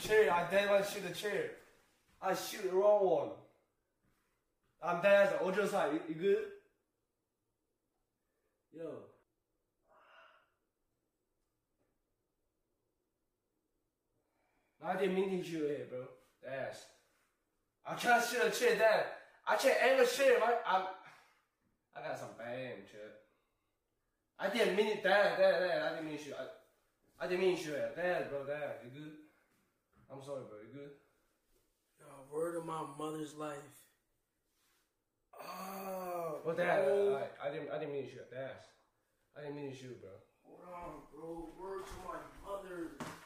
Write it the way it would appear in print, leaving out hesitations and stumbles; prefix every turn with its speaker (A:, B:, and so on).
A: Chair, I didn't want to shoot the chair. I shoot the wrong one. I'm dead. 어쩌사, you good? Yo. I didn't mean to shoot it, bro. That's. I can't shoot a chair, Dad. I can't aim a chair. I got some bad aim, shit. I didn't mean it, Dad. I didn't mean to shoot. I didn't mean to shoot it. Dad, bro, Dad, you good? I'm sorry, bro. You good?
B: Yo, word of my mother's life. Oh,
A: well, Dad, I didn't mean to shoot. Dad, I didn't mean to shoot, bro.
B: Hold on, bro. Word to my mother.